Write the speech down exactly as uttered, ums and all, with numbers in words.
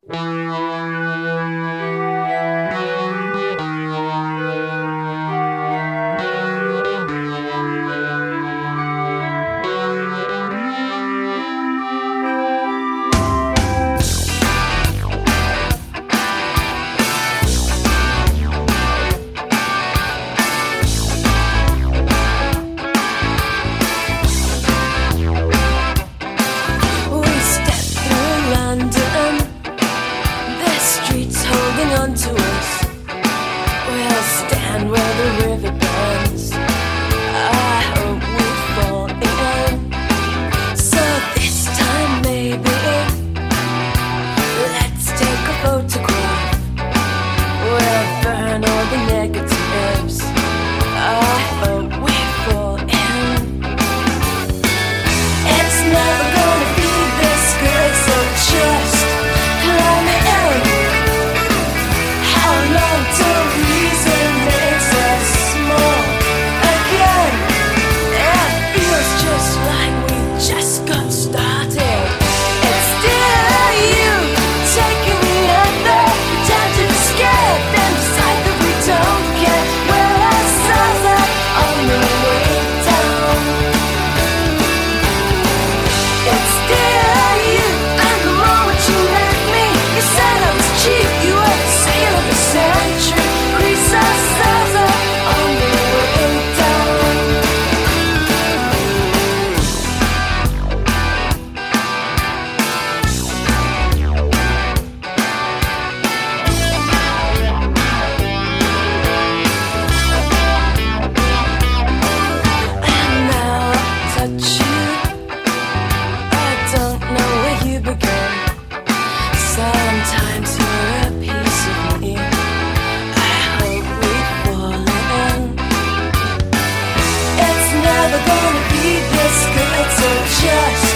To us, we'll stand where the river bends. I hope we fall in. So this time maybe let's take a photograph. We'll burn all the negatives. I hope we fall in. It's never gonna be this good, so just let me in. Long till reason makes us small again. It feels just like we just got started. It's still you taking me under, pretend to be scared, then decide that we don't care. We're ourselves up on the way down. It's still you, and the moment you met me, you said I was cheap. You were the sail of the century. Grease ourselves up on the way down. And now I touch you, I don't know where you began. Sometimes you're a piece of me. I hope we fall in. It's never gonna be this good, so just